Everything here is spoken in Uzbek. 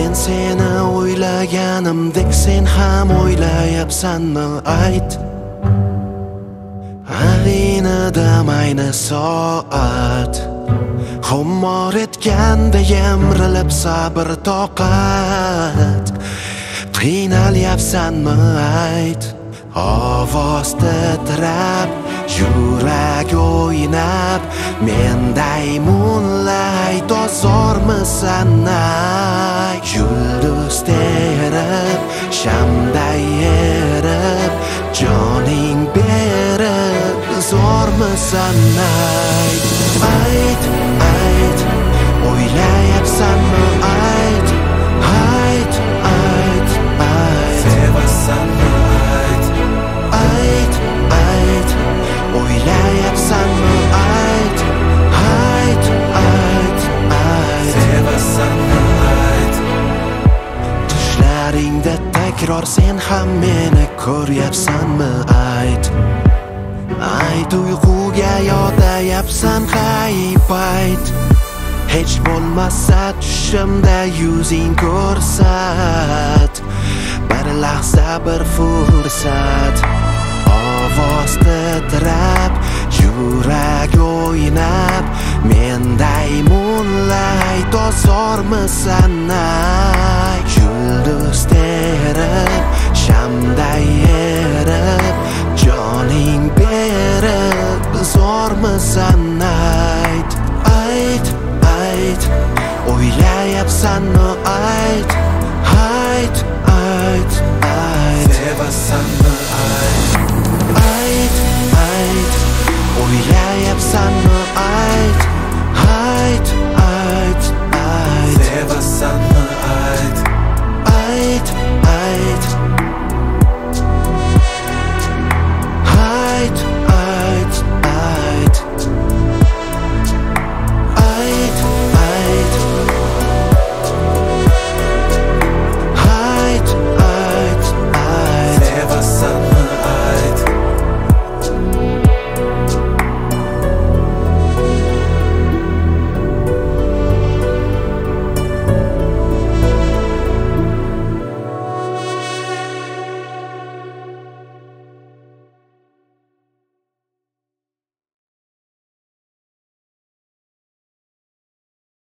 Men seni o'ylaganimdek sen ham o'ylayapsanmi ayt. Arenada mayna soat xumor etganda yemrilib sabr toqat. Qiynalyapsanmi ayt. Ovoz titrab, yurak o'ynab, menday moonlight ozormisan ay. Yulduz terib, shamday erib, joning berib, zo'rmisan ay. Ayt, ayt, o'ylayapsanmi ayt. Ayt, ayt, ayt, sevasanmi ayt. ayt, ayt, o'ylayapsanmi ayt. Ayt, ayt, ayt, Sevasanmi ayt. tushlaringda takror sen ham meni ko'ryapsanmi ayt. Ayt, uyquga yotayapsan g'ayib ayt. Hech bo'lmasa tushimda yuzing ko'rsat. Bir lahza bir fursat. Ovoz titrab, yurak o'ynab, menday moonlight ozormisan ay. Yulduz terib, shamday erib, joning berib, zo'rmisan ayt. Ayt, ayt, o'ylayapsanmi ayt. Ayt, ayt, ayt, Sevasanmi ayt. ayt, ayt, o'ylayapsanmi